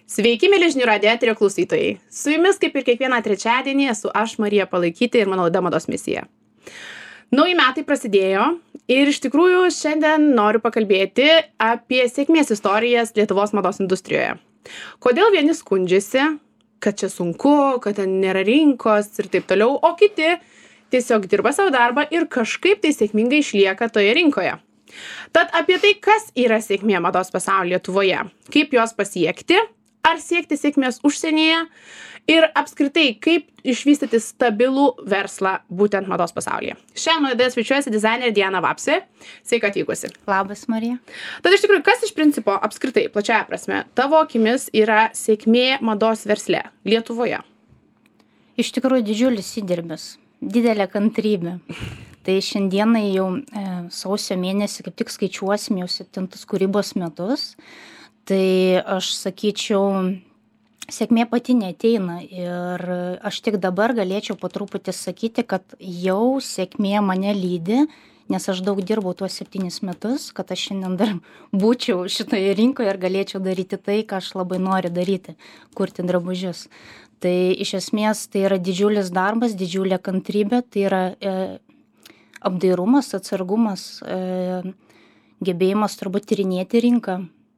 Sveiki, mėly žinių radijo eterio klausytojai. Su jumis, kaip ir kiekvieną trečiadienį, esu aš, Marija Palaikytė, ir mano laida Mados misija. Nauji metai prasidėjo ir iš tikrųjų šiandien noriu pakalbėti apie sėkmės istorijas Lietuvos mados industrijoje. Kodėl vieni skundžiasi, kad čia sunku, kad ten nėra rinkos ir taip toliau, o kiti tiesiog dirba savo darbą ir kažkaip tai sėkmingai išlieka toje rinkoje. Tad apie tai, kas yra sėkmė mados pasaulyje Lietuvoje, kaip jos pasiekti, ar siekti sėkmės užsienyje ir apskritai, kaip išvystyti stabilų verslą būtent mados pasaulyje. Šiandien laidoje svečiuojasi dizainerė Diana Vapsė. Sveika atvykusi. Labas, Marija. Tad iš tikrųjų, kas iš principo apskritai, plačiaja prasme, tavo akimis yra sėkmė mados versle Lietuvoje? Iš tikrųjų didžiulis įdirbis, didelė kantrybė. Tai šiandienai jau sausio mėnesį kaip tik skaičiuosim jau 7 kūrybos metus. Tai aš sakyčiau, sėkmė pati neateina ir aš tik dabar galėčiau po truputį sakyti, kad jau sėkmė mane lydi, nes aš daug dirbau tuos 7 metus, kad aš šiandien dar būčiau šitoje rinkoje ir galėčiau daryti tai, ką aš labai noriu daryti, kurti drabužius. Tai iš esmės tai yra didžiulis darbas, didžiulė kantrybė, tai yra apdairumas, atsargumas, gebėjimas turbūt tyrinėti rinką,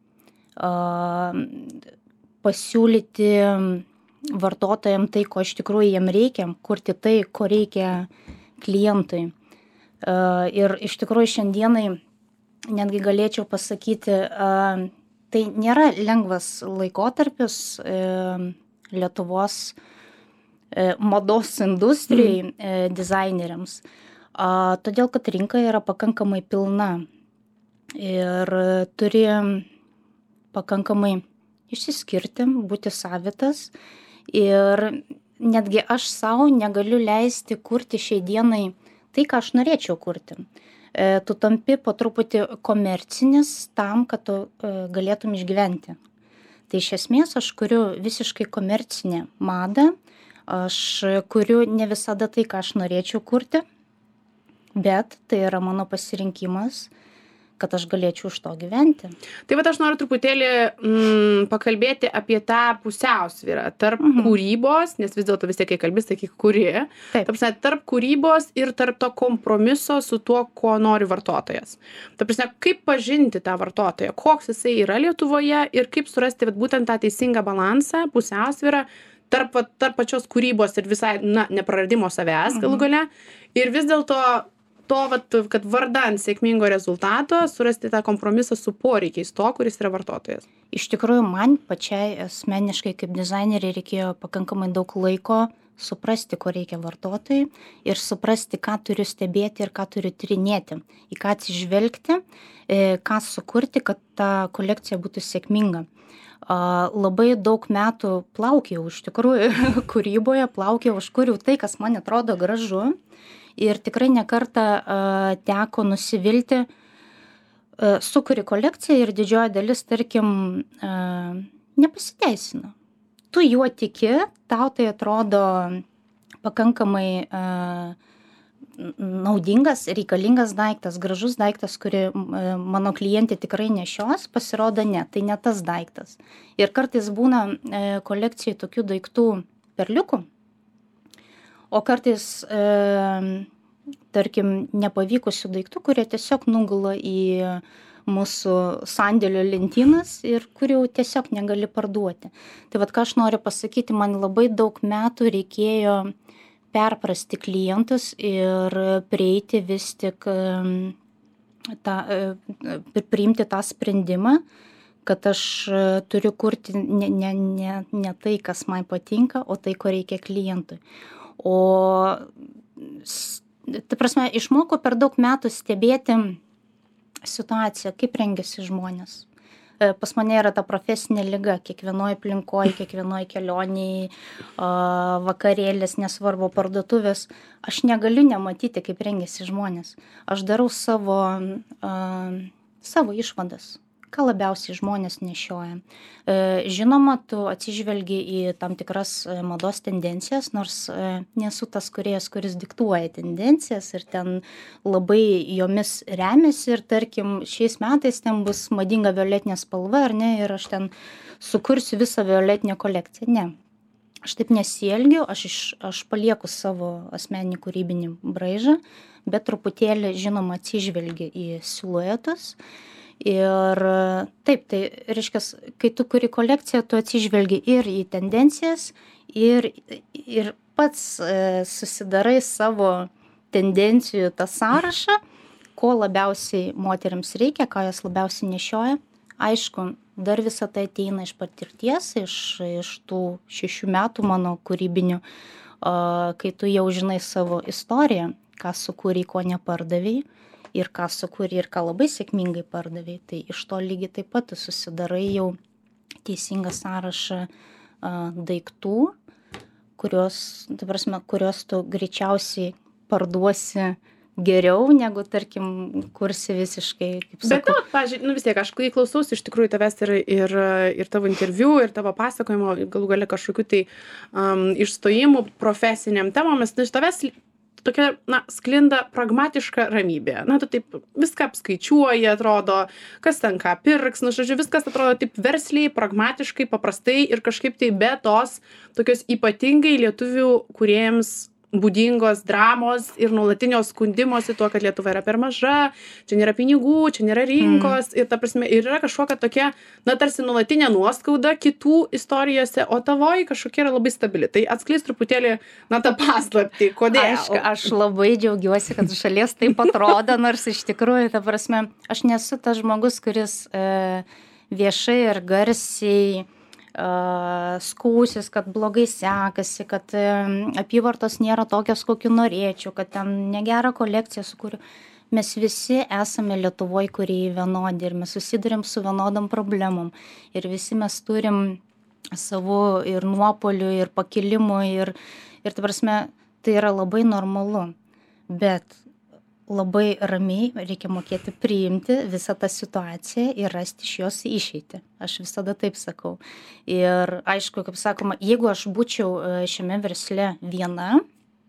pasiūlyti vartotojams tai, ko iš tikrųjų jiem reikia, kurti tai, ko reikia klientui. Ir iš tikrųjų šiandienai netgi galėčiau pasakyti, tai nėra lengvas laikotarpis Lietuvos mados industrijai, dizaineriams. Todėl, kad rinka yra pakankamai pilna ir turi pakankamai išsiskirti, būti savitas. Ir netgi aš savo negaliu leisti kurti šiai dienai tai, ką aš norėčiau kurti. Tu tampi po truputį komercinis tam, kad tu galėtum išgyventi. Tai iš esmės aš kuriu visiškai komercinę madą, aš kuriu ne visada tai, ką aš norėčiau kurti, bet tai yra mano pasirinkimas, kad aš galėčiau iš to gyventi. Tai vat aš noriu truputėlį pakalbėti apie tą pusiausvyrą tarp kūrybos, nes vis dėlto vis tiek, kai kalbi, sakyk, kuri. Tarp kūrybos ir tarp to kompromiso su tuo, ko nori vartotojas. Kaip pažinti tą vartotoją, koks jisai yra Lietuvoje ir kaip surasti būtent tą teisingą balansą, pusiausvyrą tarp pačios kūrybos ir visai, nepraradimo savęs galų gale. Ir vis dėlto kad vardan sėkmingo rezultato surasti tą kompromisą su poreikiais to, kuris yra vartotojas. Iš tikrųjų, man pačiai asmeniškai kaip dizaineriai reikėjo pakankamai daug laiko suprasti, ko reikia vartotojai ir suprasti, ką turiu stebėti ir ką turiu tyrinėti, į ką atsižvelgti, ką sukurti, kad ta kolekcija būtų sėkminga. Labai daug metų plaukiau iš tikrųjų kūryboje, aš kuriu tai, kas man atrodo gražu. Ir tikrai nekartą teko nusivilti, sukuri kolekciją ir didžioji dalis, tarkim, nepasiteisina. Tu juo tiki, tau tai atrodo pakankamai naudingas, reikalingas daiktas, gražus daiktas, kurį mano klientė tikrai nešios, pasirodo ne, tai ne tas daiktas. Ir kartais būna kolekcijai tokių daiktų perliukų, o kartais, tarkim, nepavykusių daiktų, kurie tiesiog nugula į mūsų sandėlio lentynas ir kurių tiesiog negali parduoti. Tai vat, ką aš noriu pasakyti, man labai daug metų reikėjo perprasti klientus ir prieiti vis tik priimti tą sprendimą, kad aš turiu kurti ne tai, kas man patinka, o tai, ko reikia klientui. O, ta prasme, išmokau per daug metų stebėti situaciją, kaip rengiasi žmonės. Pas mane yra ta profesinė liga, kiekvienoje aplinkoje, kiekvienoje kelionėje, vakarėlės, nesvarbu, parduotuvės. Aš negaliu nematyti, kaip rengiasi žmonės. Aš darau savo išvadas, ką labiausiai žmonės nešioja. Žinoma, tu atsižvelgi į tam tikras mados tendencijas, nors nesu tas kūrėjas, kuris diktuoja tendencijas ir ten labai jomis remiasi ir tarkim šiais metais ten bus madinga violetinė spalva, ar ne, ir aš ten sukursiu visą violetinę kolekciją. Ne. Aš taip nesielgiu, aš palieku savo asmeninį kūrybinį braižą, bet truputėlį, žinoma, atsižvelgi į siluetus. Ir taip, tai reiškia, kai tu kuri kolekciją, tu atsižvelgi ir į tendencijas, ir pats susidarai savo tendencijų tą sąrašą, ko labiausiai moteriams reikia, ką jos labiausiai nešioja. Aišku, dar visą tai ateina iš patirties, iš tų 6 metų mano kūrybinių, kai tu jau žinai savo istoriją, ką sukūrei, ko nepardavei, ir ką sukūrei, ir ką labai sėkmingai pardavei. Tai iš to lygiai taip pat tu susidarai jau teisingą sąrašą daiktų, kurios tu greičiausiai parduosi geriau, negu, tarkim, kursi visiškai, kaip sakau. Bet, pavyzdžiui, vis tiek, aš kai klausausi iš tikrųjų tavęs ir tavo interviu, ir tavo pasakojimo, galų gale kažkokių tai išstojimų profesiniam temom, nes iš tavęs tokia, sklinda pragmatiška ramybė. Tu taip viską apskaičiuoji, atrodo, kas ten ką pirks, žodžiu, viskas atrodo taip versliai, pragmatiškai, paprastai ir kažkaip tai be tos tokios ypatingai lietuvių kūrėjams būdingos dramos ir nuolatinio skundimosi tuo, kad Lietuva yra per maža, čia nėra pinigų, čia nėra rinkos ir ta prasme, ir yra kažkokia tokia, tarsi nuolatinė nuoskauda kitų istorijose, o tavoji kažkokia yra labai stabili. Tai atskleis truputėlį, tą paslaptį, kodėl. Aš labai džiaugiuosi, kad šalies taip atrodo, nors iš tikrųjų, ta prasme, aš nesu tas žmogus, kuris viešai ir garsiai skūsis, kad blogai sekasi, kad apyvartos nėra tokios, kokių norėčiau, kad ten negerą kolekciją sukūriu. Mes visi esame Lietuvoje, kurie vienodi ir mes susidurėm su vienodom problemom. Ir visi mes turim savo ir nuopolių, ir pakilimų, ir ta prasme, tai yra labai normalu. Bet labai ramiai reikia mokėti priimti visą tą situaciją ir rasti iš jos išeitį. Aš visada taip sakau. Ir aišku, kaip sakoma, jeigu aš būčiau šiame versle viena,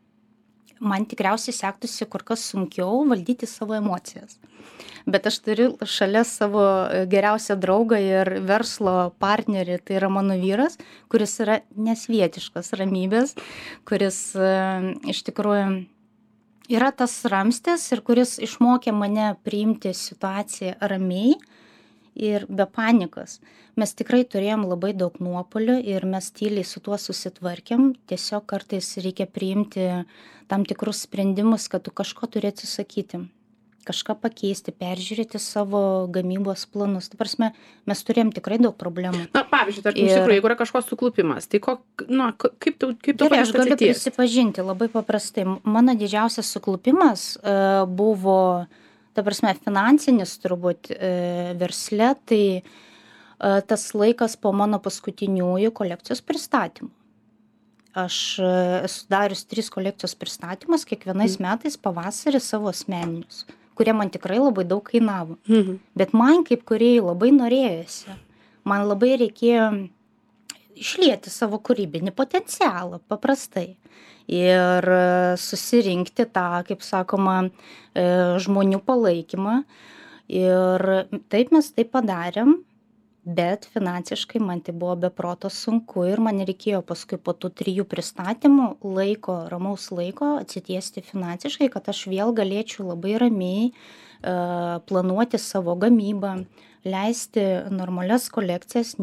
man tikriausiai sektųsi kur kas sunkiau valdyti savo emocijas. Bet aš turiu šalia savo geriausią draugą ir verslo partnerį, tai yra mano vyras, kuris yra nesvietiškas ramybės, kuris iš tikrųjų yra tas ramstis ir kuris išmokė mane priimti situaciją ramiai ir be panikos. Mes tikrai turėjom labai daug nuopuolių ir mes tyliai su tuo susitvarkėm. Tiesiog kartais reikia priimti tam tikrus sprendimus, kad tu kažko turi atsisakyti, kažką pakeisti, peržiūrėti savo gamybos planus. Ta prasme, mes turėjom tikrai daug problemų. Pavyzdžiui, tarkim, iš tikrųjų, jeigu yra kažko suklupimas, tai kaip tu gerai, aš galiu prisipažinti labai paprastai. Mano didžiausias suklupimas buvo, ta prasme, finansinis turbūt versle, tai tas laikas po mano paskutiniųjų kolekcijos pristatymų. Aš esu darius 3 kolekcijos pristatymus kiekvienais metais pavasarį savo asmeninius, kurie man tikrai labai daug kainavo. Bet man kaip kūrėjai labai norėjosi. Man labai reikėjo išlieti savo kūrybinį potencialą, paprastai. Ir susirinkti tą, kaip sakoma, žmonių palaikymą. Ir taip mes tai padarėm. Bet finansiškai man tai buvo be proto sunku ir man reikėjo paskui po tų 3 pristatymų ramaus laiko atsitiesti finansiškai, kad aš vėl galėčiau labai ramiai planuoti savo gamybą, leisti normalias kolekcijas,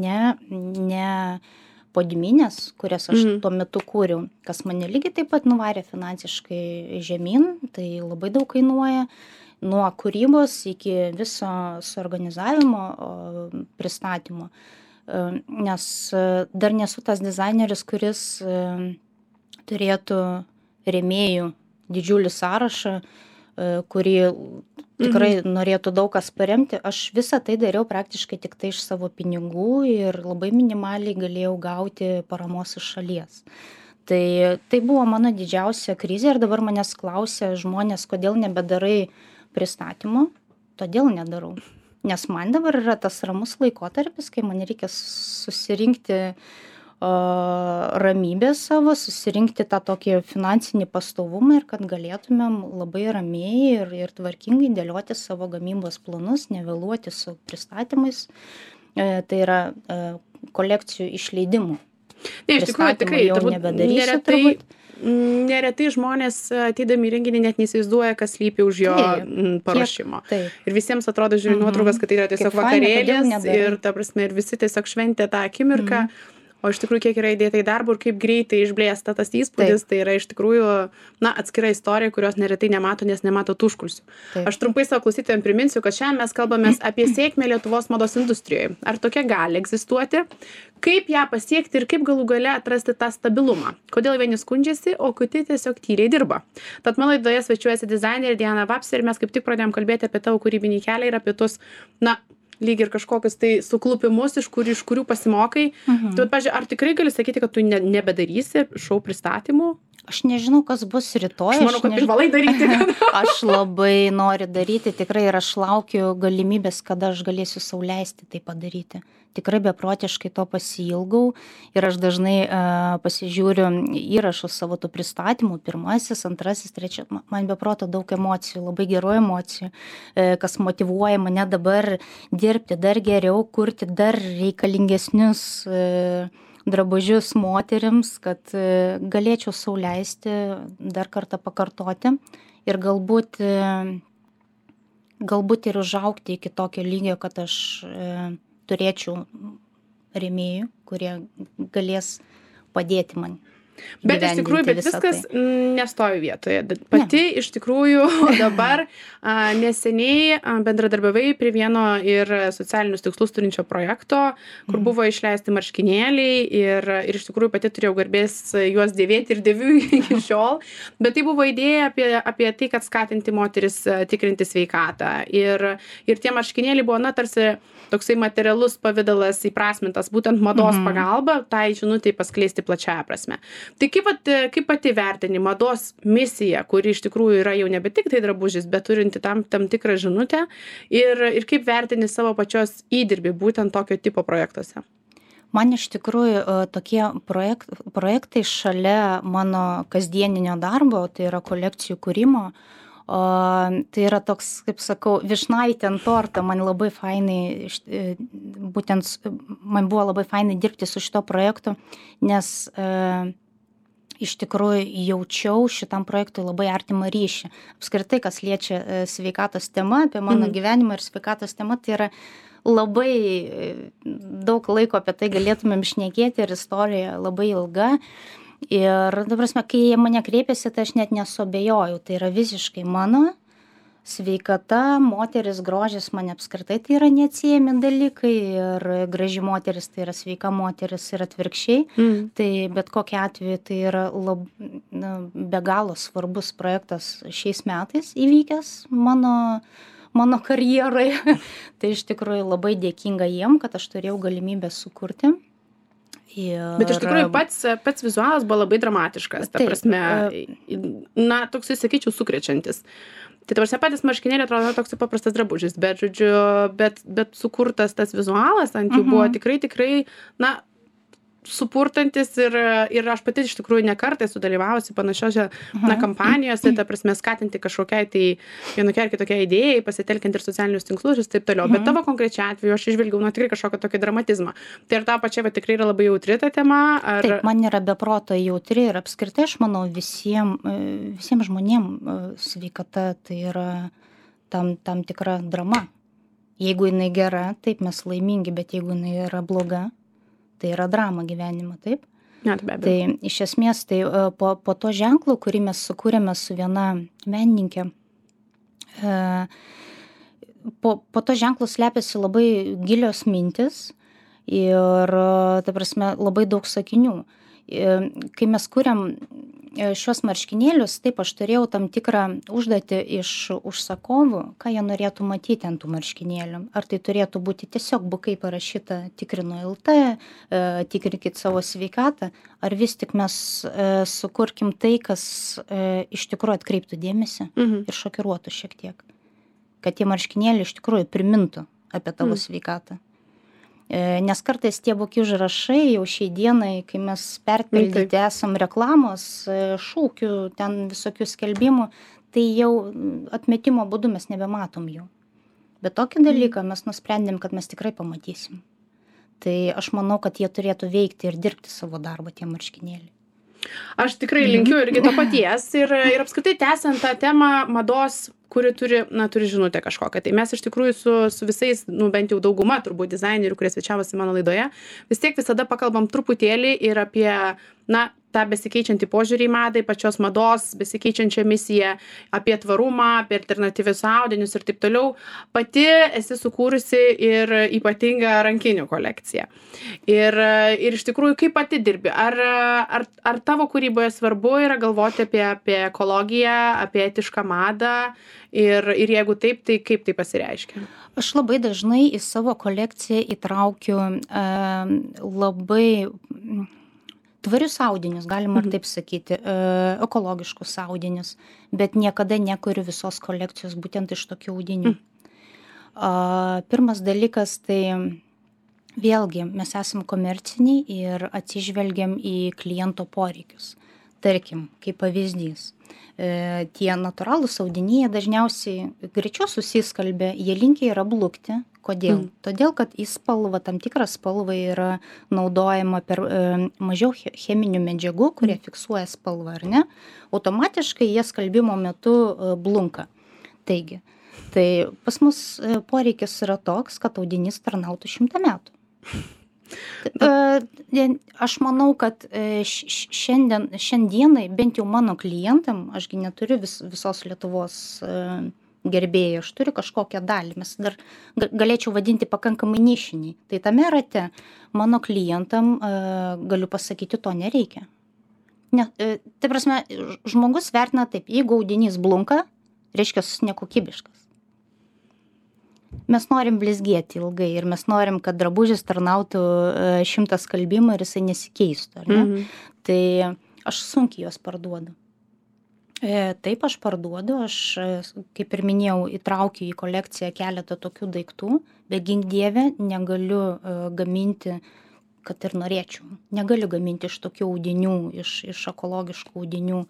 ne podminės, kurias aš tuo metu kūriau, kas mane lygiai taip pat nuvarė finansiškai žemyn, tai labai daug kainuoja. Nuo kūrybos iki viso suorganizavimo pristatymo, nes dar nesu tas dizaineris, kuris turėtų rėmėjų didžiulį sąrašą, kurį tikrai norėtų daug kas paremti. Aš visą tai dariau praktiškai tik tai iš savo pinigų ir labai minimaliai galėjau gauti paramos iš šalies. Tai buvo mano didžiausia krizė ir dabar manęs klausia žmonės, kodėl nebedarai pristatymo, todėl nedarau. Nes man dabar yra tas ramus laikotarpis, kai man reikia susirinkti ramybę savo, susirinkti tą tokį finansinį pastovumą ir kad galėtumėm labai ramiai ir tvarkingai dėlioti savo gamybos planus, nevėluoti su pristatymais. Tai yra kolekcijų išleidimų. Ne, iš tikrųjų, tikrai, turbūt neretai žmonės ateidami į renginį net neįsivaizduoja, kas slypi už jo paruošimo. Ir visiems atrodo, žiūrint nuotraukas, kad tai yra tiesiog vakarėlis ir, ta prasme, ir visi tiesiog šventė tą akimirką. O iš tikrųjų, kiek yra įdėta į darbą ir kaip greitai išblėsta tas įspūdis, tai yra iš tikrųjų, atskira istorija, kurios neretai nemato, nes nemato tų užkulisių. Aš trumpai savo klausytojams priminsiu, kad šiandien mes kalbamės apie sėkmę Lietuvos mados industrijoje. Ar tokia gali egzistuoti? Kaip ją pasiekti ir kaip galų gale atrasti tą stabilumą? Kodėl vieni skundžiasi, o kiti tiesiog tyliai dirba? Tad mano laidoje svečiuojasi dizainerė Diana Vapser ir mes kaip tik pradėjom kalbėti apie tavo kūrybinį kelią ir apie tuos, lyg ir kažkokius tai suklupimus, iš kurių pasimokai. Tai, pavyzdžiui, ar tikrai gali sakyti, kad tu nebedarysi šou pristatymų? Aš nežinau, kas bus rytoj. Aš manau, kad privalai daryti. Aš labai noriu daryti, tikrai, ir aš laukiu galimybės, kada aš galėsiu sau leisti tai padaryti. Tikrai beprotiškai to pasiilgau ir aš dažnai pasižiūriu įrašus savo tų pristatymų, pirmasis, antrasis, trečias, man beproto daug emocijų, labai gerų emocijų, kas motyvuoja mane dabar dirbti dar geriau, kurti dar reikalingesnius drabužius moterims, kad galėčiau sau leisti dar kartą pakartoti ir galbūt ir užaugti iki tokio lygio, kad aš turėčiau rėmėjų, kurie galės padėti man. Bet iš tikrųjų, viskas nestovi vietoje. Pati iš tikrųjų dabar neseniai bendradarbiavai prie vieno ir socialinius tikslus turinčio projekto, kur buvo išleisti marškinėliai ir iš tikrųjų pati turėjau garbės juos dėvėti ir dėviu iki šiol. Bet tai buvo idėja apie tai, kad skatinti moteris tikrinti sveikatą. Ir tie marškinėliai buvo, tarsi toksai materialus pavidalas įprasmintas būtent mados pagalba, tai žinutei paskleisti plačiąją prasme. Tai kaip pati vertini mados misiją, kuri iš tikrųjų yra jau nebe tik tai drabužis, bet turinti tam tikrą žinutę ir kaip vertini savo pačios įdirbį būtent tokio tipo projektuose? Man iš tikrųjų tokie projektai šalia mano kasdieninio darbo, tai yra kolekcijų kūrimo, tai yra toks, kaip sakau, vyšnaitė ant torto, man labai fainai, man buvo labai fainai dirbti su šito projektu, nes iš tikrųjų jaučiau šitam projektui labai artimą ryšį. Apskritai, kas liečia sveikatos tema, apie mano gyvenimą ir sveikatos tema, tai yra labai daug laiko apie tai galėtumėm šnekėti ir istorija labai ilga. Ir, ta prasme, kai jie mane kreipėsi, tai aš net nesuabejojau. Tai yra visiškai mano sveikata, moteris, grožis man apskritai tai yra neatsiejami dalykai ir graži moteris tai yra sveika moteris ir atvirkščiai. Tai bet kokiu atveju tai yra be galo svarbus projektas šiais metais įvykęs mano karjeroje. Tai iš tikrųjų labai dėkinga jiem, kad aš turėjau galimybę sukurti. Bet iš tikrųjų pats vizualas buvo labai dramatiškas, ta prasme, toksai, sakyčiau, sukrečiantis. Tai ta prasme, patys marškinėliai atrodo toks paprastas drabužis, bet sukurtas tas vizualas ant jų buvo tikrai, supurtantis ir aš pati iš tikrųjų ne kartą esu dalyvavusi panašiose kampanijose, ta prasme, skatinti kažkokiai tai vienokia ar kitokia idėjai, pasitelkiant ir socialinius tinklus ir taip toliau. Bet tavo konkrečiai atveju aš išvilgiau tikrai kažkokį tokį dramatizmą. Tai ir tau pačiai tikrai yra labai jautri ta tema? Taip, man yra beproto jautri ir apskritai aš manau visiems žmonėms sveikata tai yra tam tikra drama. Jeigu jinai gera, taip mes laimingi, bet jeigu jinai yra bloga, tai yra drama gyvenimo, taip? Ja, be abejo. Tai iš esmės, tai po to ženklo, kurį mes sukūrėme su viena menininkė, po to ženklo slepiasi labai gilios mintis ir, ta prasme, labai daug sakinių. Kai mes kūrėm šios marškinėlius, taip aš turėjau tam tikrą užduotį iš užsakovų, ką jie norėtų matyti ant tų marškinėlių. Ar tai turėtų būti tiesiog bukai parašyta tikrinu LT, tikrinkit savo sveikatą, ar vis tik mes sukurkim tai, kas iš tikrųjų atkreiptų dėmesį ir šokiruotų šiek tiek. Kad tie marškinėliai iš tikrųjų primintų apie tavo sveikatą. Nes kartais tie boki užrašai jau šiai dienai, kai mes perpildyti esam reklamos, šūkių, ten visokių skelbimų, tai jau atmetimo būdu mes nebematom jų. Bet tokį dalyką mes nusprendėm, kad mes tikrai pamatysim. Tai aš manau, kad jie turėtų veikti ir dirbti savo darbą, tie marškinėliai. Aš tikrai linkiu irgi to paties ir apskritai tęsiant tą temą mados, kuri turi žinutę kažkokią. Tai mes iš tikrųjų su visais, bent jau dauguma turbūt dizainerių, kurie svečiavosi mano laidoje, vis tiek visada pakalbam truputėlį ir apie, tą besikeičiantį požiūrį į madą, pačios mados, besikeičiančią misiją, apie tvarumą, apie alternatyvius audinius ir taip toliau. Pati esi sukūrusi ir ypatingą rankinių kolekciją. Ir iš tikrųjų, kaip pati dirbi? Ar tavo kūryboje svarbu yra galvoti apie ekologiją, apie etišką madą? Ir jeigu taip, tai kaip tai pasireiškia? Aš labai dažnai į savo kolekciją įtraukiu labai tvarius audinius, galima ir taip sakyti, ekologiškus audinius, bet niekada nekuriu visos kolekcijos būtent iš tokių audinių. Pirmas dalykas, tai vėlgi mes esam komerciniai ir atsižvelgiam į kliento poreikius. Tarkim, kaip pavyzdys, tie natūralūs audiniai dažniausiai greičiau susiskalbia, jie linkę yra blukti. Kodėl? Todėl, kad į spalvą, tam tikrą spalvą yra naudojama per mažiau cheminių medžiagų, kurie fiksuoja spalvą, ar ne? Automatiškai jie skalbimo metu blunka. Taigi, tai pas mus poreikis yra toks, kad audinys tarnautų 100 metų. Aš manau, kad šiandienai, bent jau mano klientam, ašgi neturiu visos Lietuvos gerbėjų, aš turiu kažkokią dalį, mes dar galėčiau vadinti pakankamai nišiniai. Tai tame rate mano klientam, galiu pasakyti, to nereikia. Tai prasme, žmogus vertina taip, jeigu audinys blunka, reiškia nekokybiškas. Mes norim blizgėti ilgai ir mes norim, kad drabužis tarnautų 100 skalbimų ir jisai nesikeistų, ar ne? Tai aš sunkiai juos parduodu. Taip, aš parduodu, aš, kaip ir minėjau, įtraukiu į kolekciją keletą tokių daiktų, bet gink dieve negaliu gaminti, kad ir norėčiau. Negaliu gaminti iš tokių audinių, iš ekologiškų audinių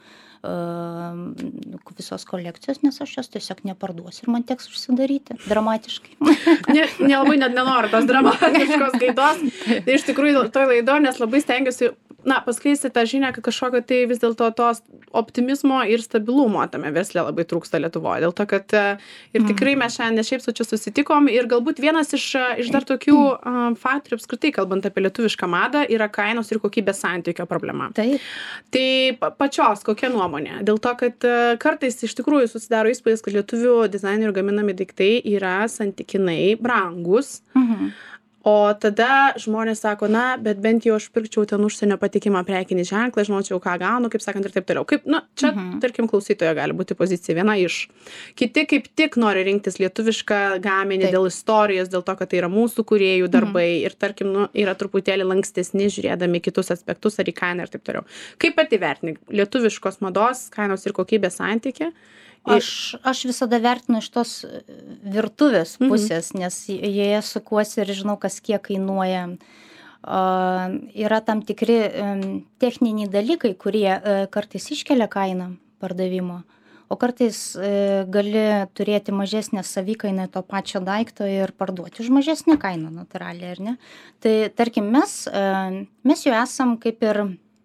visos kolekcijos, nes aš jos tiesiog neparduosiu ir man teks užsidaryti dramatiškai. Nelabai net nenoriu tos dramatiškos gaidos. Tai iš tikrųjų toj laido, nes labai stengiuosi paskleisti tą žinią, kad kažkokio tai vis dėlto tos optimizmo ir stabilumo tame versle labai trūksta Lietuvoje. Dėl to, kad ir tikrai mes šiandien ne šiaip su čia susitikom ir galbūt vienas iš dar tokių faktorių apskritai, kalbant apie lietuvišką madą, yra kainos ir kokybės santykio problema. Taip. Tai pačios kokia nuomonė? Dėl to, kad kartais iš tikrųjų susidaro įspūdis, kad lietuvių dizainerių gaminami daiktai yra santykinai brangus. O tada žmonės sako, bet bent jau aš pirkčiau ten užsienio patikimą prekinį ženklą, žinočiau, ką gaunu, kaip sakant, ir taip toliau. Čia, tarkim, klausytojo gali būti pozicija viena iš. Kiti kaip tik nori rinktis lietuvišką gaminį dėl istorijos, dėl to, kad tai yra mūsų kūrėjų darbai ir, tarkim, yra truputėlį lankstesni, žiūrėdami kitus aspektus ar į kainą ir taip toliau. Kaip pati vertini lietuviškos mados, kainos ir kokybės santykį? Aš visada vertinu iš tos virtuvės pusės, nes joje sukuosi ir žinau, kas kiek kainuoja. Yra tam tikri techniniai dalykai, kurie kartais iškelia kainą pardavimo, o kartais gali turėti mažesnę savikainą to pačio daikto ir parduoti už mažesnę kainą natūraliai, ar ne? Tai tarkim, mes jau esam kaip ir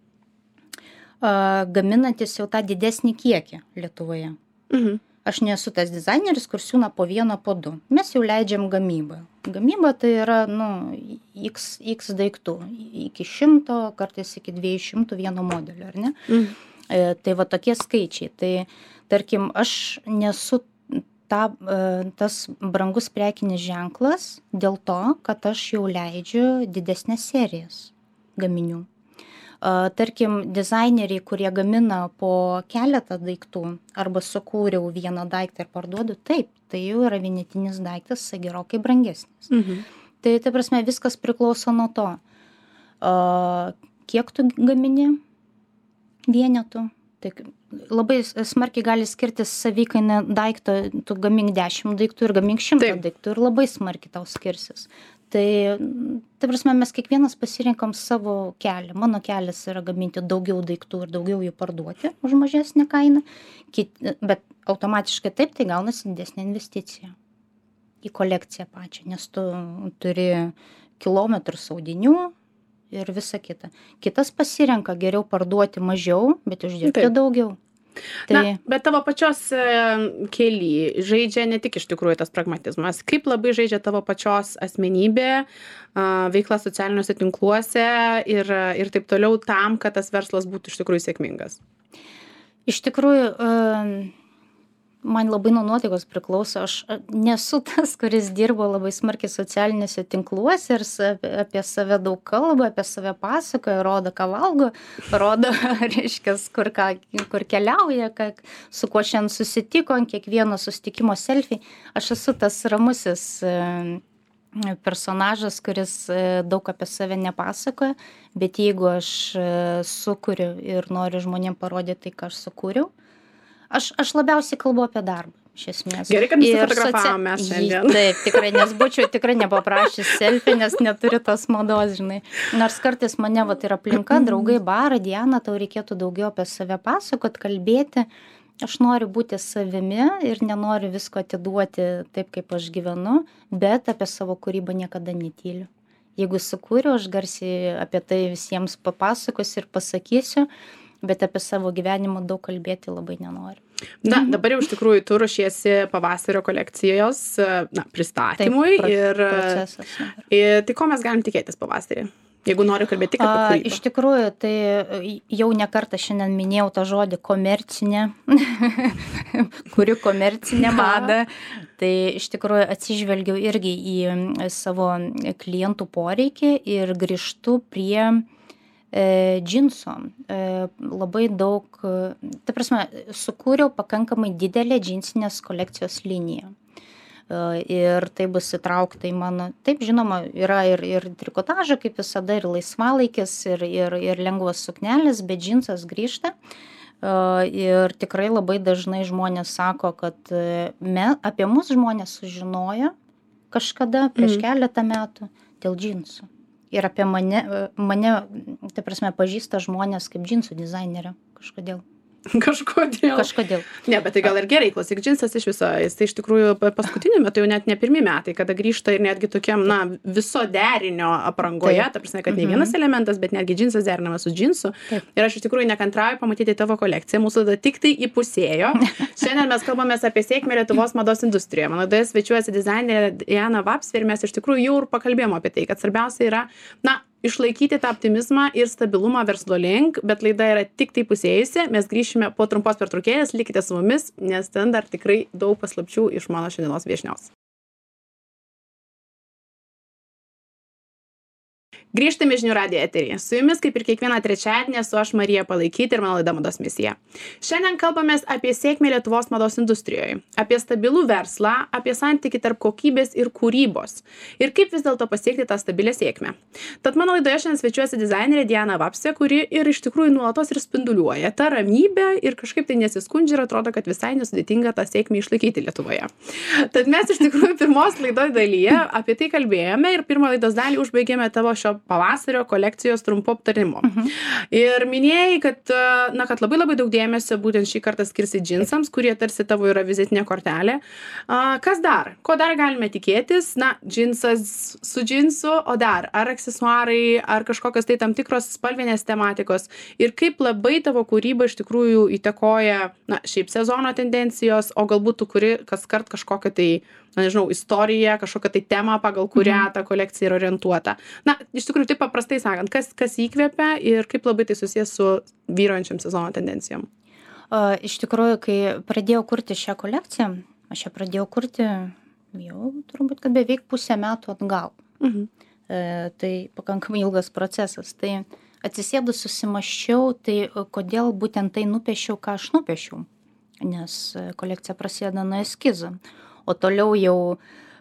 gaminantis jau tą didesnį kiekį Lietuvoje. Aš nesu tas dizaineris, kur siūna po vieną, po du. Mes jau leidžiam gamybą. Gamyba tai yra, x daiktų. Iki 100, kartais iki 200 vieno modelio, ar ne? Tai va tokie skaičiai. Tai, tarkim, aš nesu tas brangus prekinis ženklas dėl to, kad aš jau leidžiu didesnės serijas gaminių. Tarkim, dizaineriai, kurie gamina po keletą daiktų arba sukūriau vieną daiktą ir parduodu, taip, tai jau yra vienetinis daiktas, gerokai brangesnis. Tai, prasme, viskas priklauso nuo to, kiek tu gamini vienetų. Tai labai smarkiai gali skirtis savikaina daikto, tu gamink 10 daiktų ir gamink 100 daiktų ir labai smarkiai tau skirsis. Tai prasme, mes kiekvienas pasirinkam savo kelią. Mano kelias yra gaminti daugiau daiktų ir daugiau jų parduoti už mažesnę kainą, bet automatiškai taip, tai gaunasi didesnė investicija į kolekciją pačią, nes tu turi kilometrus audinių ir visa kita. Kitas pasirenka geriau parduoti mažiau, bet uždirbti daugiau. Tai... Na, bet tavo pačios kely žaidžia ne tik iš tikrųjų tas pragmatizmas. Kaip labai žaidžia tavo pačios asmenybė, veikla socialiniuose tinkluose ir taip toliau tam, kad tas verslas būtų iš tikrųjų sėkmingas? Iš tikrųjų, man labai nuo nuotaikos priklauso. Aš nesu tas, kuris dirbo labai smarkiai socialiniuose tinkluose ir apie save daug kalba, apie save pasakoja, rodo, ką valgo, rodo, reiškia, kur keliauja, su kuo šiandien susitiko, ant kiekvieno susitikimo selfie. Aš esu tas ramusis personažas, kuris daug apie save nepasakoja, bet jeigu aš sukuriu ir noriu žmonėm parodyti tai, ką aš sukūriau, aš labiausiai kalbu apie darbą, iš esmės. Gerai, kad nusifotografavome mes šiandien. Taip, tikrai, nes būčiau tikrai nepaprašęs selfie, nes neturi tos mados, žinai. Nors kartais mane, ir aplinka, draugai, bara, Diana, tau reikėtų daugiau apie save pasakot, kalbėti. Aš noriu būti savimi ir nenoriu visko atiduoti taip, kaip aš gyvenu, bet apie savo kūrybą niekada netyliu. Jeigu sukūriu, aš garsiai apie tai visiems papasakosiu ir pasakysiu, bet apie savo gyvenimą daug kalbėti labai nenoriu. Na, dabar jau iš tikrųjų tu ruošiesi pavasario kolekcijos pristatymui. Taip, procesas. Tai ko mes galim tikėtis pavasarį? Jeigu noriu kalbėti tik apie kūrybą. Iš tikrųjų, tai jau ne kartą šiandien minėjau tą žodį komercinė, kuri komercinė mada. Tai iš tikrųjų atsižvelgiau irgi į savo klientų poreikį ir grįžtu prie džinso. Labai daug, ta prasme, sukūriau pakankamai didelę džinsinės kolekcijos liniją. Ir tai bus įtraukta į mano, taip žinoma, yra ir trikotažą, kaip visada, ir laisvalaikis, ir lengvas suknelis, bet džinsas grįžta. Ir tikrai labai dažnai žmonės sako, kad apie mus žmonės sužinojo kažkada prieš keletą metų dėl džinsų. Ir apie mane, tai prasme, pažįsta žmonės kaip džinsų dizainerio kažkodėl. Kažkodėl. Ne, bet tai gal ir gerai, klausyk, džinsas iš viso, jis tai iš tikrųjų paskutiniu metu jau net ne pirmi metai, kada grįžta ir netgi tokiam, viso derinio aprangoje, ta prasme, kad ne vienas elementas, bet netgi džinsas derinamas su džinsu. Ir aš iš tikrųjų nekantrauju pamatyti tavo kolekciją, mūsų laida tik tai įpusėjo. Šiandien mes kalbamės apie sėkmę Lietuvos mados industrijoje. Mano laidoje svečiuojasi dizainerė Diana Vapsvė ir mes iš tikrųjų jau ir pakalbėjome apie tai, kad svarbiausia yra, išlaikyti tą optimizmą ir stabilumą verslo link, bet laida yra tik tai pusėjusi. Mes grįšime po trumpos pertraukėlės, likite su mumis, nes ten dar tikrai daug paslapčių iš mano šiandienos viešnios. Grįžtame žinių radijo eterį. Su jumis, kaip ir kiekvieną trečiadienį, esu aš Marija Palaikyti ir mano laida Mados misija. Šiandien kalbamės apie sėkmę Lietuvos mados industrijoje, apie stabilų verslą, apie santykį tarp kokybės ir kūrybos ir kaip vis dėlto pasiekti tą stabilę sėkmę. Tad mano laidoje šiandien svečiuosi dizainerė Diana Vapsvė, kuri ir iš tikrųjų nuolatos ir spinduliuoja tą ramybę ir kažkaip tai nesiskundžia ir atrodo, kad visai nesudėtinga tą sėkmę išlaikyti Lietuvoje. Tad mes iš tikrųjų pirmos laidos dalyje apie tai kalbėjome ir pirmą laidos dalį užbaigėme tavo šio pavasario kolekcijos trumpo aptarimo. Ir minėjai, kad labai labai daug dėmesio būtent šį kartą skirsi džinsams, kurie tarsi tavo yra vizitinė kortelė. Kas dar? Ko dar galime tikėtis? Džinsas su džinsu, o dar? Ar aksesuarai, ar kažkokios tai tam tikros spalvinės tematikos? Ir kaip labai tavo kūryba iš tikrųjų įtakoja, šiaip sezono tendencijos, o galbūt tu kuri kaskart kažkokią tai, istoriją, kažkokią tai temą, pagal kurią ta kolekcija yra orientuota. Iš tikrųjų, taip paprastai sakant, kas įkvepia ir kaip labai tai susijęs su vyruojančiam sezono tendencijom? Iš tikrųjų, kai pradėjau kurti šią kolekciją, aš ją pradėjau kurti jau turbūt, kad beveik pusę metų atgal. Tai pakankamai ilgas procesas. Tai atsisėdus susimaščiau, tai kodėl būtent tai nupiešiau, ką aš nupiešiau. Nes kolekcija prasideda nuo eskizų. O toliau jau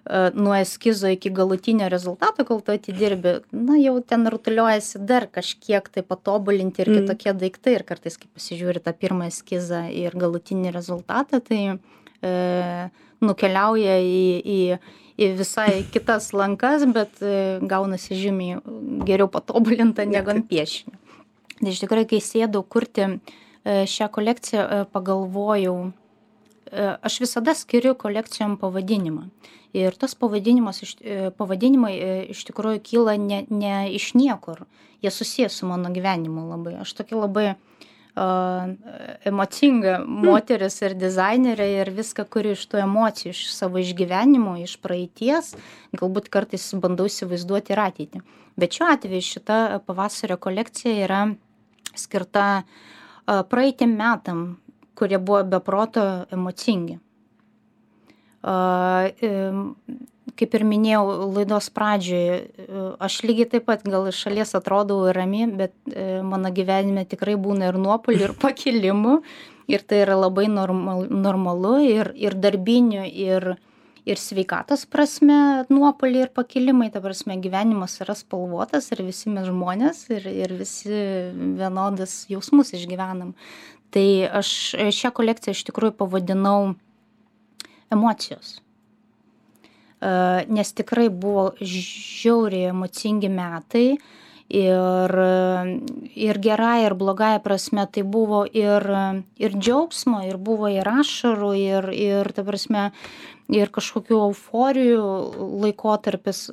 nuo eskizo iki galutinio rezultato, kol tu atidirbi, na, jau ten rutuliuojasi dar kažkiek tai patobulinti ir kitokie daiktai. Ir kartais, kai pasižiūri tą pirmą eskizą ir galutinį rezultatą, tai nukeliauja į visai kitas lankas, bet gaunasi žymiai geriau patobulinta negu ant piešinio. Tai iš tikrųjų, kai sėdau kurti šią kolekciją, pagalvojau, aš visada skiriu kolekcijom pavadinimą. Ir tos pavadinimai iš tikrųjų kyla ne iš niekur. Jie susijęs su mano gyvenimu labai. Aš tokia labai emocinga moteris ir dizainerė ir viską kuriu iš tų emocijų, iš savo išgyvenimų, iš praeities. Galbūt kartais bandau įsivaizduoti ir ateitį. Bet šiuo atveju šita pavasario kolekcija yra skirta praeitiem metam, kurie buvo be proto emocingi. Kaip ir minėjau laidos pradžioje, aš lygiai taip pat gal iš šalies atrodau rami, bet mano gyvenime tikrai būna ir nuopuolių, ir pakilimų. Ir tai yra labai normalu ir darbinių, ir sveikatos prasme nuopuoliai ir pakilimai. Ta prasme, gyvenimas yra spalvotas ir visi mes žmonės ir visi vienodas jausmus išgyvenam. Tai aš šią kolekciją iš tikrųjų pavadinau emocijos. Nes tikrai buvo žiauriai emocingi metai ir gerąja ir blogąja prasme tai buvo ir džiaugsmo, ir buvo ir ašarų, ir ta prasme, ir kažkokių euforijų laikotarpis,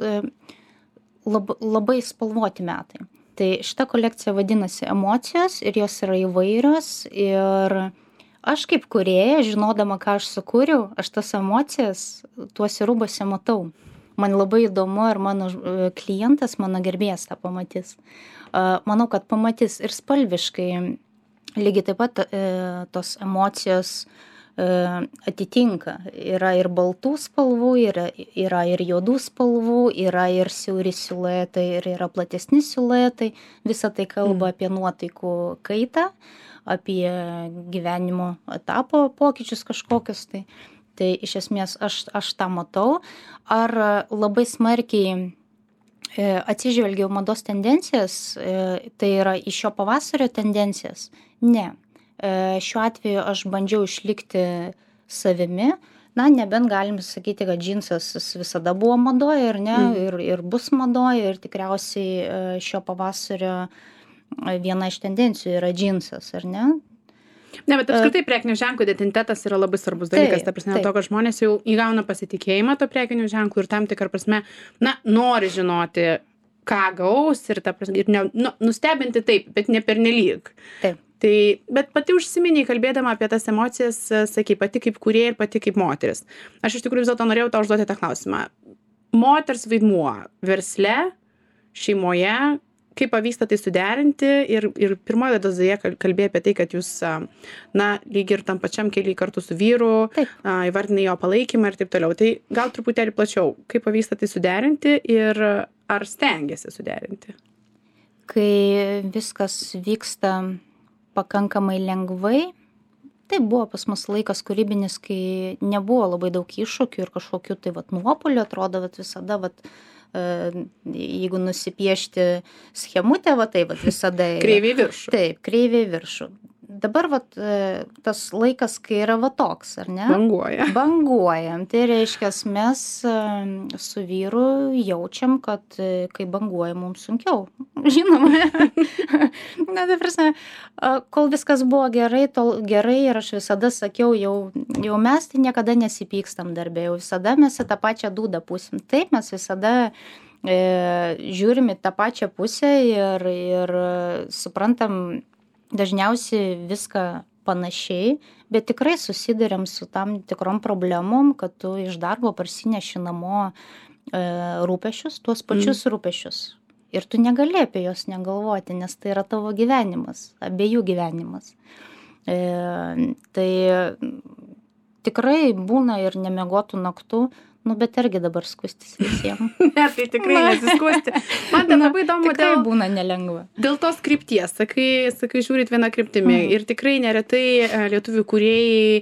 labai spalvoti metai. Tai šita kolekcija vadinasi emocijos ir jos yra įvairios ir aš kaip kūrėja, žinodama, ką aš sukūriau, aš tas emocijas tuose rūbuose matau. Man labai įdomu ir mano klientas, mano gerbėjas tą pamatys. Manau, kad pamatys ir spalviškai. Lygiai taip pat tos emocijos atitinka. Yra ir baltų spalvų, yra ir juodų spalvų, yra ir siauri siluetai, ir yra platesni siluetai. Visa tai kalba apie nuotaikų kaitą, apie gyvenimo etapo pokyčius kažkokius. Tai iš esmės aš tą matau. Ar labai smarkiai atsižvelgiau mados tendencijas, tai yra iš šio pavasario tendencijas? Ne. Šiuo atveju aš bandžiau išlikti savimi. Na, nebent galim sakyti, kad džinsas visada buvo madoje, ar ne, ir bus madoje, ir tikriausiai šio pavasario viena iš tendencijų yra džinsas, ar ne? Ne, bet apskritai prekinio ženklo identitetas yra labai svarbus dalykas. Ta prasme, to, kad žmonės jau įgauna pasitikėjimą to prekinio ženklo ir tam tikrą prasme, na, nori žinoti, ką gaus ir ta prasme, ir nustebinti taip, bet ne pernelyg. Taip. Tai, bet pati užsiminiai, kalbėdama apie tas emocijas, sakai, pati kaip kūrėja ir pati kaip moteris. Aš iš tikrųjų vis dėlto norėjau tau užduoti tą klausimą. Moters vaidmuo versle, šeimoje, kaip pavyksta tai suderinti ir pirmoje laidos dalyje kalbėjai apie tai, kad jūs, na, lyg ir tam pačiam keliai kartu su vyru, įvardinai jo palaikymą ir taip toliau. Tai gal truputėlį plačiau, kaip pavyksta tai suderinti ir ar stengiasi suderinti? Kai viskas vyksta pakankamai lengvai, tai buvo pas mus laikas kūrybinis, kai nebuvo labai daug iššūkių ir kažkokių tai nuopuolių, atrodo, visada, jeigu nusipiešti schemutę, tai visada kreiviai viršų. Taip, kreiviai viršų. Dabar tas laikas, kai yra toks, ar ne? Banguojam. Tai reiškia, mes su vyru jaučiam, kad kai banguoja, mums sunkiau. Žinoma. Na, tai prasme, kol viskas buvo gerai, tol gerai ir aš visada sakiau, jau mes tai niekada nesipykstam darbė, jau visada mes į tą pačią dūdą pusim. Taip, mes visada žiūrim į tą pačią pusę ir suprantam dažniausiai viską panašiai, bet tikrai susiduriam su tam tikrom problemom, kad tu iš darbo parsineši namo rūpesčius, tuos pačius rūpesčius. Ir tu negali apie juos negalvoti, nes tai yra tavo gyvenimas, abiejų gyvenimas. Tai tikrai būna ir nemiegotų naktų, bet irgi dabar skustis visiems. Ne, tai tikrai nesiskusti. Man tai labai įdomu, tikrai būna nelengva. Dėl tos krypties, sakai, žiūrit vieną kryptimį ir tikrai neretai lietuvių kūrėjai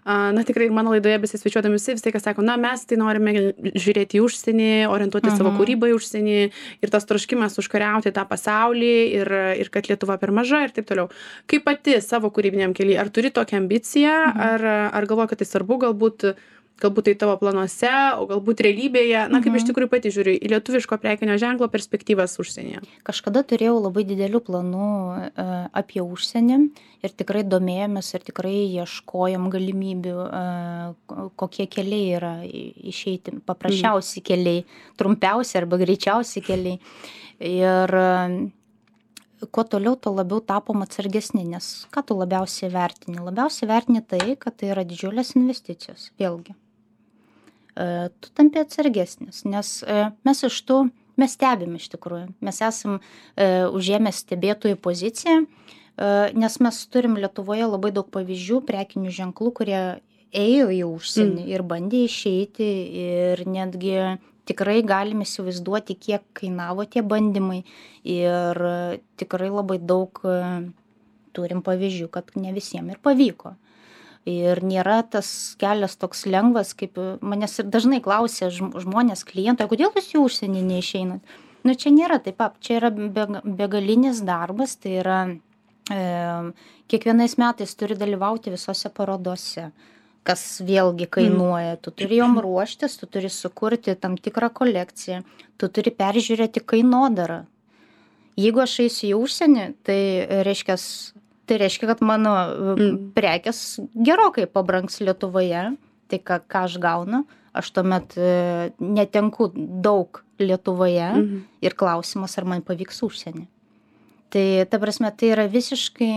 na tikrai ir mano laidoje besisvečiuodami visi vis tai, kas sako, na mes tai norime žiūrėti į užsienį, orientuoti savo kūrybą į užsienį ir tas troškimas užkariauti tą pasaulį ir kad Lietuva per maža ir taip toliau. Kaip pati savo kūrybiniam kely, ar turi tokią ambiciją, ar galvoji, kad tai svarbu, galbūt tai tavo planuose, o galbūt realybėje, na kaip iš tikrųjų pati žiūri į lietuviško prekinio ženklo perspektyvas užsienyje? Kažkada turėjau labai didelių planų apie užsienį ir tikrai domėjomės ir tikrai ieškojom galimybių, kokie keliai yra išeiti, paprasčiausi keliai, trumpiausi arba greičiausi keliai. Ir kuo toliau, tuo labiau tapom atsargesni, nes ką tu labiausiai vertini? Labiausiai vertini tai, kad tai yra didžiulės investicijos, vėlgi. Tu tampi atsargesnis, nes mes stebim iš tikrųjų. Mes esam užėmę stebėtojų poziciją, nes mes turim Lietuvoje labai daug pavyzdžių prekinių ženklų, kurie ėjo į užsienį ir bandė išeiti ir netgi tikrai galime įsivaizduoti, kiek kainavo tie bandymai ir tikrai labai daug turim pavyzdžių, kad ne visiems ir pavyko. Ir nėra tas kelias toks lengvas, kaip manęs ir dažnai klausia žmonės, klientai, kodėl jūs į užsienį neišeinat? Nu, čia nėra taip, čia yra begalinis darbas, tai yra kiekvienais metais turi dalyvauti visose parodose, kas vėlgi kainuoja. Tu turi jom ruoštis, tu turi sukurti tam tikrą kolekciją, tu turi peržiūrėti kainodarą. Jeigu aš eisiu į užsienį, tai reiškia, kad mano prekės gerokai pabrangs Lietuvoje, tai ką aš gaunu, aš tuomet netenku daug Lietuvoje ir klausimas, ar man pavyks užsienį. Tai, ta prasme, tai yra visiškai,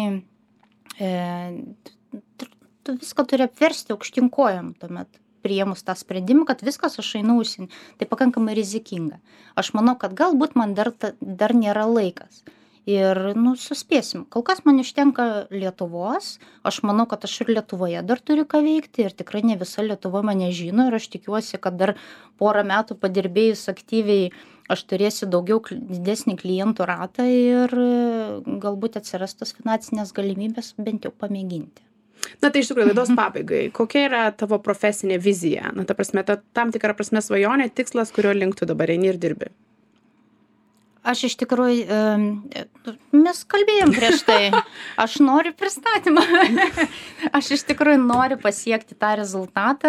tu viską turi apversti aukštyn kojom tuomet, priėmus tą sprendimą, kad viskas aš einu užsienį. Tai pakankamai rizikinga. Aš manau, kad galbūt man dar nėra laikas. Ir, suspėsim. Kol kas man užtenka Lietuvos. Aš manau, kad aš ir Lietuvoje dar turiu ką veikti ir tikrai ne visa Lietuva mane žino ir aš tikiuosi, kad dar porą metų padirbėjus aktyviai aš turėsiu didesnį klientų ratą ir galbūt atsiras tos finansinės galimybės bent jau pamėginti. Na tai iš tikrųjų laidos pabaigai. Kokia yra tavo profesinė vizija? Na ta prasme, tam tikrą prasme svajonė, tikslas, kurio link tu dabar eini ir dirbi. Aš iš tikrųjų, mes kalbėjom prieš tai, aš noriu pristatymą, aš iš tikrųjų noriu pasiekti tą rezultatą,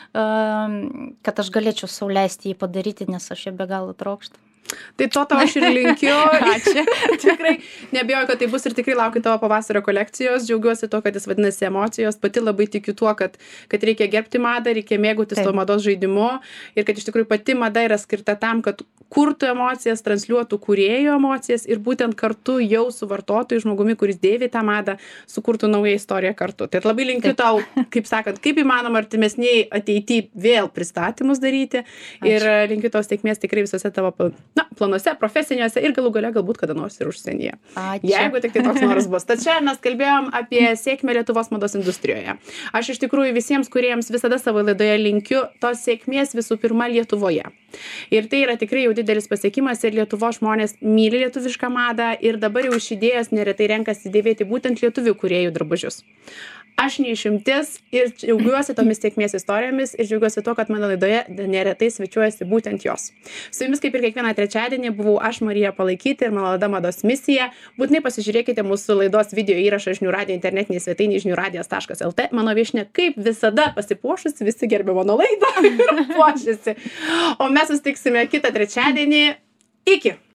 kad aš galėčiau sau leisti jį padaryti, nes aš jo be galo trokštu. Tai to tau aš ir linkiu. Ačiū. Tikrai neabejoju, kad tai bus ir tikrai laukiu tavo pavasario kolekcijos. Džiaugiuosi to, kad jis vadinasi emocijos. Pati labai tikiu tuo, kad reikia gerbti madą, reikia mėgautis to mados žaidimu ir kad iš tikrųjų pati mada yra skirta tam, kad kurtų emocijas, transliuotų kūrėjo emocijas ir būtent kartu jau su vartotoju žmogumi, kuris dėvi tą madą, sukurtų naują istoriją kartu. Tai labai linkiu tau, kaip sakant, kaip įmanoma artimesniai ateityje vėl pristatymus daryti. Ačiū. Ir linkiu tau sėkmės tikrai visose tavo planuose, profesiniuose ir galų gale galbūt kada nors ir užsienyje. Ačiū. Jeigu tik tai toks noras bus. Tad čia mes kalbėjom apie sėkmę Lietuvos mados industrijoje. Aš iš tikrųjų visiems, kuriems visada savo laidoje linkiu tos sėkmės visų pirma Lietuvoje. Ir tai yra tikrai jau didelis pasiekimas ir Lietuvos žmonės myli lietuvišką madą ir dabar jau iš idėjos neretai renkasi dėvėti būtent lietuvių kūrėjų drabužius. Aš neišimtis ir džiaugiuosi tomis sėkmės istorijomis ir džiaugiuosi to, kad mano laidoje neretai svečiuojasi būtent jos. Su jumis kaip ir kiekvieną trečiadienį buvau aš, Marija Palaikytė ir mano laida Mados misija. Būtinai pasižiūrėkite mūsų laidos video įrašą žinių radijo internetinėje svetainėje žiniųradijas.lt. Mano viešnia kaip visada pasipuošusi, visi gerbė mano laidą ir puošiasi. O mes susitiksime kitą trečiadienį. Iki!